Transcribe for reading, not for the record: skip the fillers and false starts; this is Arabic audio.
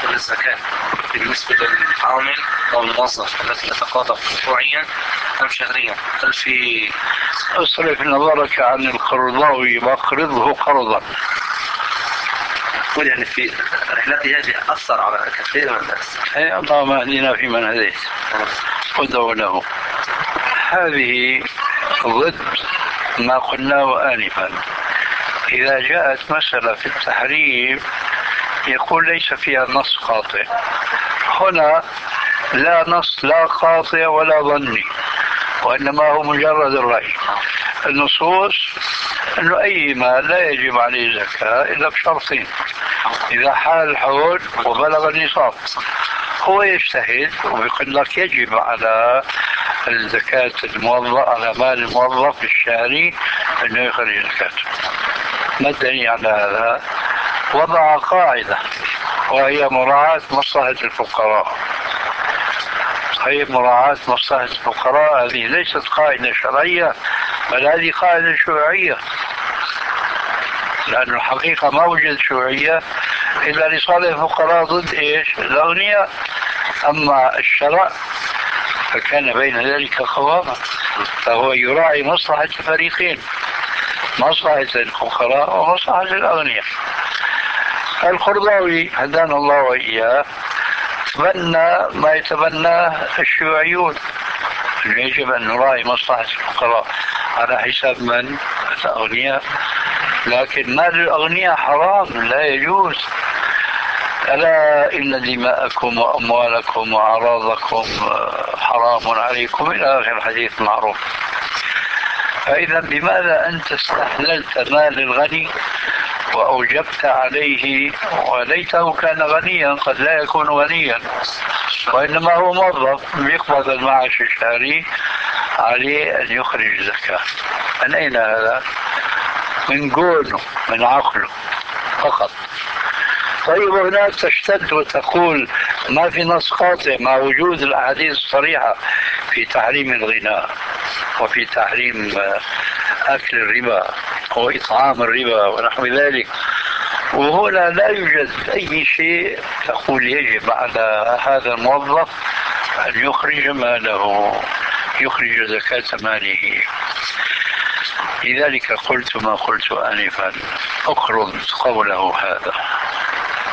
بالنسبة للزكاة بالنسبة للعامل أو الموظف الذي يتقاضى أسبوعيا أم شهريا؟ هل في اصرف نظرك عن القرضاوي واقرضه قرضا. يقول يعني في رحلتي هذه أثر على كثير من الناس. اللهم اهدنا فيمن هديت وادعو له. هذه ضد ما قلناه آنفا. إذا جاءت مسألة في التحريم يقول ليس فيها نص قاطع. هنا لا نص لا قاطع ولا ظني، وإنما هو مجرد الرأي. النصوص أنه أي مال لا يجب عليه زكاة إلا بشرطين: إذا حال الحول وبلغ النصاب. هو يجتهد ويقول لك يجب على الزكاة الموظف، على مال الموظف الشهري أنه يخرج زكاته. ما الدليل على هذا؟ وضع قاعدة وهي مراعاة مصلحة الفقراء. هي مراعاة مصلحة الفقراء هذه ليست قاعدة شرعية، بل هذه قاعدة شيوعية، لأن الحقيقة ما وجد شيوعية إلا لصالح الفقراء ضد إيش؟ الأغنياء. أما الشرع فكان بين ذلك قواما، فهو يراعي مصلحة الفريقين، مصلحة الفقراء ومصلحة الأغنياء. القرضاوي هدانا الله وإياه تبنى ما يتبناه الشيوعيون، يجب أن نراعي مصلحة الفقراء على حساب من؟ الأغنياء. لكن مال الأغنياء حرام لا يجوز. ألا إن دماءكم وأموالكم وأعراضكم حرام عليكم إلى آخر الحديث المعروف. فإذا بماذا أنت استحللت مال الغني وأوجبت عليه، وليته كان غنيا، قد لا يكون غنيا وإنما هو موظف يقبض المعاش الشهري، عليه أن يخرج زكاة. من أين هذا؟ من قوله، من عقله فقط. طيب هناك تشتد وتقول ما في نص قاطع مع وجود الأحاديث الصريحة في تحريم الغناء وفي تحريم أكل الربا وإطعام الربا ونحو ذلك، وهنا لا يوجد أي شيء تقول يجب على هذا الموظف أن يخرج ماله، يخرج زكاة ماله. لذلك قلت ما قلت آنفا: أقرض قوله هذا.